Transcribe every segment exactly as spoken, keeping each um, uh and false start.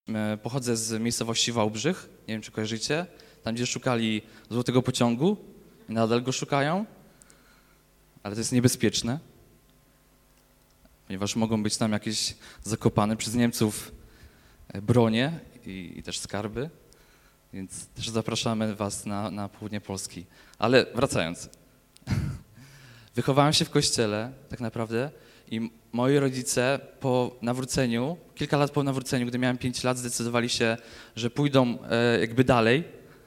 e, pochodzę z miejscowości Wałbrzych, nie wiem czy kojarzycie, tam gdzie szukali złotego pociągu i nadal go szukają, ale to jest niebezpieczne, ponieważ mogą być tam jakieś zakopane przez Niemców bronie i, i też skarby, więc też zapraszamy was na, na południe Polski. Ale wracając, wychowałem się w kościele tak naprawdę i moi rodzice po nawróceniu, kilka lat po nawróceniu, gdy miałem pięć lat, zdecydowali się, że pójdą e, jakby dalej,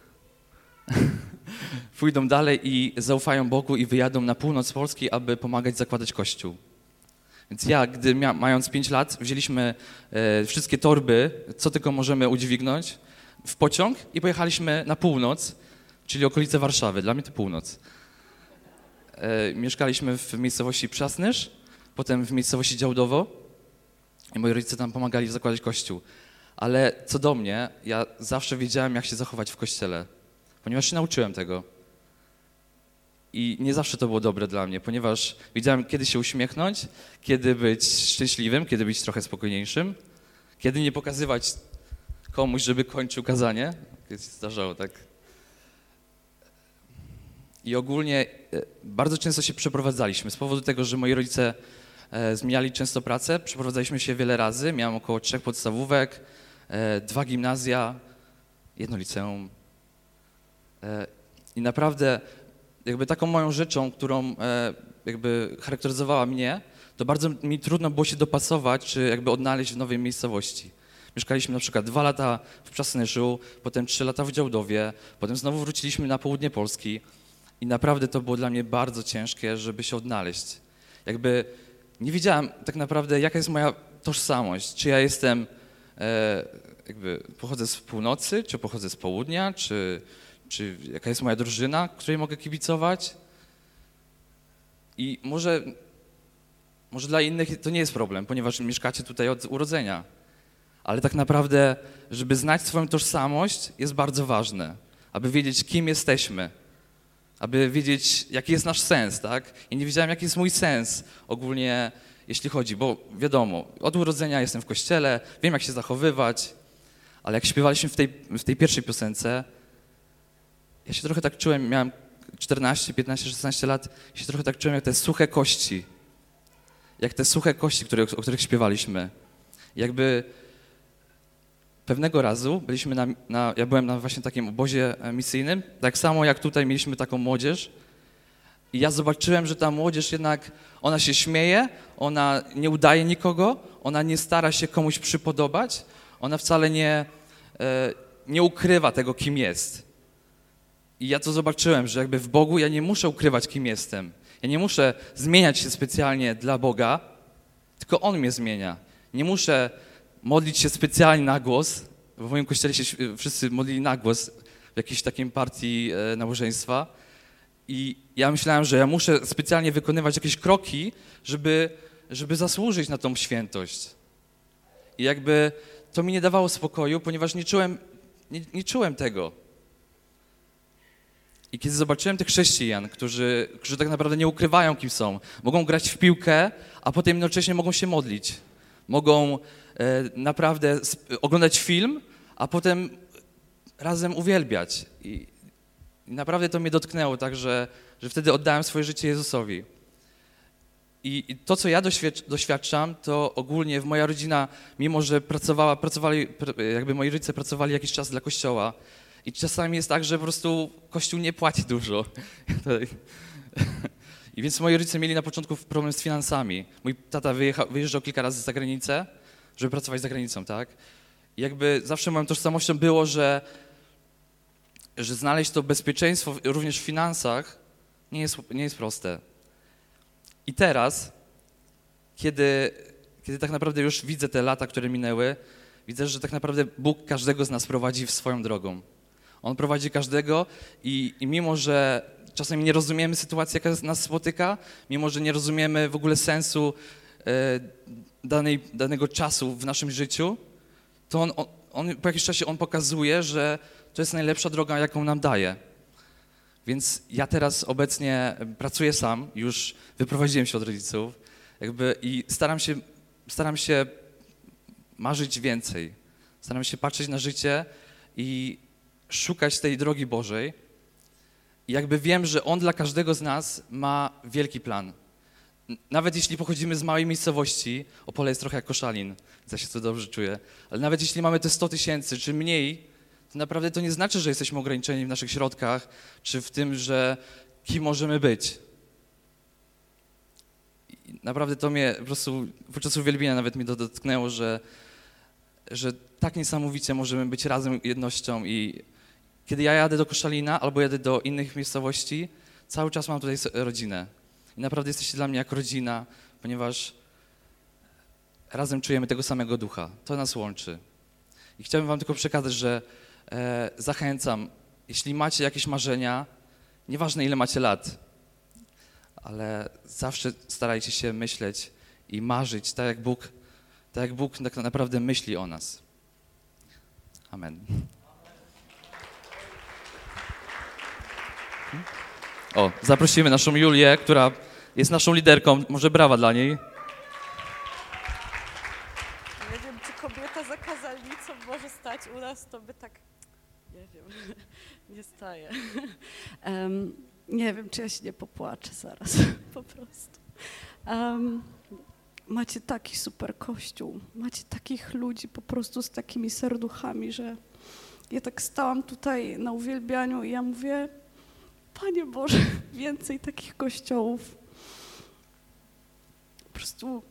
pójdą dalej i zaufają Bogu i wyjadą na północ Polski, aby pomagać zakładać kościół. Więc ja, gdy mia, mając pięć lat, wzięliśmy e, wszystkie torby, co tylko możemy udźwignąć, w pociąg i pojechaliśmy na północ, czyli okolice Warszawy. Dla mnie to północ. E, mieszkaliśmy w miejscowości Przasnysz, potem w miejscowości Działdowo i moi rodzice tam pomagali zakładać kościół. Ale co do mnie, ja zawsze wiedziałem, jak się zachować w kościele, ponieważ się nauczyłem tego. I nie zawsze to było dobre dla mnie, ponieważ wiedziałem, kiedy się uśmiechnąć, kiedy być szczęśliwym, kiedy być trochę spokojniejszym, kiedy nie pokazywać komuś, żeby kończył kazanie. Kiedyś się zdarzało, tak? I ogólnie bardzo często się przeprowadzaliśmy. Z powodu tego, że moi rodzice zmieniali często pracę, przeprowadzaliśmy się wiele razy. Miałem około trzech podstawówek, dwa gimnazja, jedno liceum. I naprawdę jakby taką moją rzeczą, którą jakby charakteryzowała mnie, to bardzo mi trudno było się dopasować, czy jakby odnaleźć w nowej miejscowości. Mieszkaliśmy na przykład dwa lata w Przasnyszu, potem trzy lata w Działdowie, potem znowu wróciliśmy na południe Polski i naprawdę to było dla mnie bardzo ciężkie, żeby się odnaleźć. Jakby nie wiedziałem tak naprawdę, jaka jest moja tożsamość, czy ja jestem, e, jakby pochodzę z północy, czy pochodzę z południa, czy, czy jaka jest moja drużyna, której mogę kibicować. I może, może dla innych to nie jest problem, ponieważ mieszkacie tutaj od urodzenia. Ale tak naprawdę, żeby znać swoją tożsamość, jest bardzo ważne, aby wiedzieć, kim jesteśmy, aby wiedzieć, jaki jest nasz sens, tak? Ja nie wiedziałem, jaki jest mój sens ogólnie, jeśli chodzi, bo wiadomo, od urodzenia jestem w kościele, wiem, jak się zachowywać, ale jak śpiewaliśmy w tej, w tej pierwszej piosence, ja się trochę tak czułem, miałem czternaście, piętnaście, szesnaście lat, się trochę tak czułem jak te suche kości, jak te suche kości, które, o których śpiewaliśmy. Jakby pewnego razu byliśmy na, na, ja byłem na właśnie takim obozie misyjnym, tak samo jak tutaj mieliśmy taką młodzież i ja zobaczyłem, że ta młodzież jednak, ona się śmieje, ona nie udaje nikogo, ona nie stara się komuś przypodobać, ona wcale nie, e, nie ukrywa tego, kim jest. I ja to zobaczyłem, że jakby w Bogu ja nie muszę ukrywać, kim jestem. Ja nie muszę zmieniać się specjalnie dla Boga, tylko On mnie zmienia. Nie muszę modlić się specjalnie na głos, bo w moim kościele się wszyscy modlili na głos w jakiejś takiej partii e, nabożeństwa. I ja myślałem, że ja muszę specjalnie wykonywać jakieś kroki, żeby, żeby zasłużyć na tą świętość. I jakby to mi nie dawało spokoju, ponieważ nie czułem, nie, nie czułem tego. I kiedy zobaczyłem tych chrześcijan, którzy, którzy tak naprawdę nie ukrywają, kim są, mogą grać w piłkę, a potem jednocześnie mogą się modlić. Mogą e, naprawdę sp- oglądać film, a potem razem uwielbiać. I, i naprawdę to mnie dotknęło, tak, że, że wtedy oddałem swoje życie Jezusowi. I, i to, co ja doświadcz- doświadczam, to ogólnie w moja rodzina, mimo że pracowała, pracowali, pr- jakby moi rodzice pracowali jakiś czas dla Kościoła, i czasami jest tak, że po prostu Kościół nie płaci dużo. I więc moi rodzice mieli na początku problem z finansami. Mój tata wyjechał, wyjeżdżał kilka razy za granicę, żeby pracować za granicą, tak? I jakby zawsze moją tożsamością było, że, że znaleźć to bezpieczeństwo również w finansach nie jest, nie jest proste. I teraz, kiedy, kiedy tak naprawdę już widzę te lata, które minęły, widzę, że tak naprawdę Bóg każdego z nas prowadzi w swoją drogą. On prowadzi każdego i, i mimo, że czasami nie rozumiemy sytuacji, jaka nas spotyka, mimo, że nie rozumiemy w ogóle sensu e, danej, danego czasu w naszym życiu, to on, on, on po jakimś czasie on pokazuje, że to jest najlepsza droga, jaką nam daje. Więc ja teraz obecnie pracuję sam, już wyprowadziłem się od rodziców jakby i staram się, staram się marzyć więcej. Staram się patrzeć na życie i szukać tej drogi Bożej. I jakby wiem, że On dla każdego z nas ma wielki plan. Nawet jeśli pochodzimy z małej miejscowości, Opole jest trochę jak Koszalin, ja się to dobrze czuję, ale nawet jeśli mamy te sto tysięcy czy mniej, to naprawdę to nie znaczy, że jesteśmy ograniczeni w naszych środkach, czy w tym, że kim możemy być. I naprawdę to mnie po prostu podczas uwielbienia nawet mnie to dotknęło, że, że tak niesamowicie możemy być razem jednością i kiedy ja jadę do Koszalina albo jadę do innych miejscowości, cały czas mam tutaj rodzinę. I naprawdę jesteście dla mnie jak rodzina, ponieważ razem czujemy tego samego ducha. To nas łączy. I chciałbym wam tylko przekazać, że e, zachęcam, jeśli macie jakieś marzenia, nieważne ile macie lat, ale zawsze starajcie się myśleć i marzyć tak, jak Bóg, tak jak Bóg tak naprawdę myśli o nas. Amen. O, zaprosimy naszą Julię, która jest naszą liderką. Może brawa dla niej. Nie wiem, czy kobieta za kazalnicą może stać u nas, to by tak, nie wiem, nie staje. Um, nie wiem, czy ja się nie popłaczę zaraz, po prostu. Um, macie taki super kościół, macie takich ludzi po prostu z takimi serduchami, że ja tak stałam tutaj na uwielbianiu i ja mówię, Panie Boże, więcej takich kościołów. Po prostu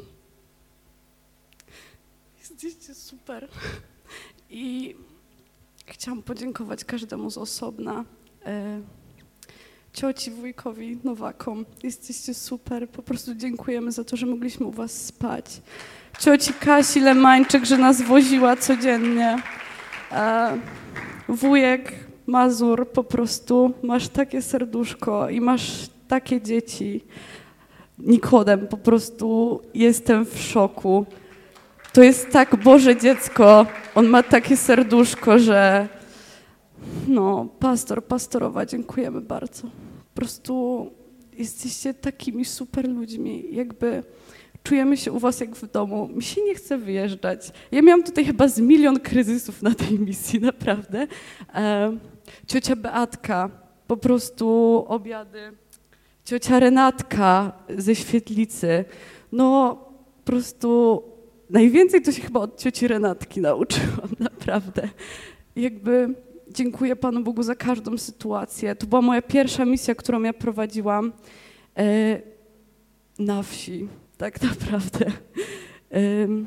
jesteście super. I chciałam podziękować każdemu z osobna. E, cioci, wujkowi, Nowakom. Jesteście super. Po prostu dziękujemy za to, że mogliśmy u was spać. Cioci Kasi Lemańczyk, że nas woziła codziennie. E, wujek Mazur, po prostu masz takie serduszko i masz takie dzieci. Nikodem, po prostu jestem w szoku. To jest tak Boże dziecko, on ma takie serduszko, że no, pastor, pastorowa, dziękujemy bardzo. Po prostu jesteście takimi super ludźmi, jakby czujemy się u was jak w domu. Mi się nie chce wyjeżdżać. Ja miałam tutaj chyba z milion kryzysów na tej misji, naprawdę. E, ciocia Beatka, po prostu obiady. Ciocia Renatka ze Świetlicy. No, po prostu najwięcej to się chyba od cioci Renatki nauczyłam, naprawdę. Jakby dziękuję Panu Bogu za każdą sytuację. To była moja pierwsza misja, którą ja prowadziłam e, na wsi, tak naprawdę. E,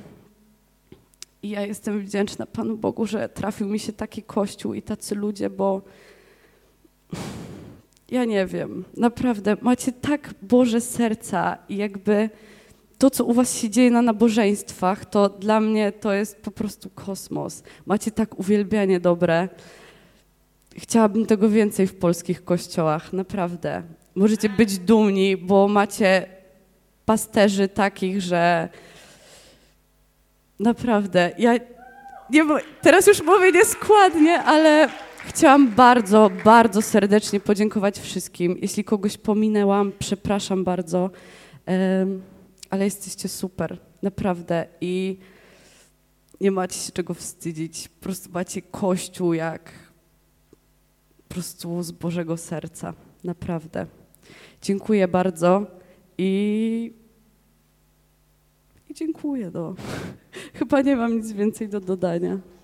I ja jestem wdzięczna Panu Bogu, że trafił mi się taki kościół i tacy ludzie, bo ja nie wiem, naprawdę macie tak Boże serca i jakby to, co u was się dzieje na nabożeństwach, to dla mnie to jest po prostu kosmos. Macie tak uwielbianie dobre. Chciałabym tego więcej w polskich kościołach, naprawdę. Możecie być dumni, bo macie pasterzy takich, że naprawdę, ja nie, teraz już mówię nieskładnie, ale chciałam bardzo, bardzo serdecznie podziękować wszystkim. Jeśli kogoś pominęłam, przepraszam bardzo, um, ale jesteście super, naprawdę i nie macie się czego wstydzić. Po prostu macie Kościół jak po prostu z Bożego serca, naprawdę. Dziękuję bardzo i, i dziękuję. No. Chyba nie mam nic więcej do dodania.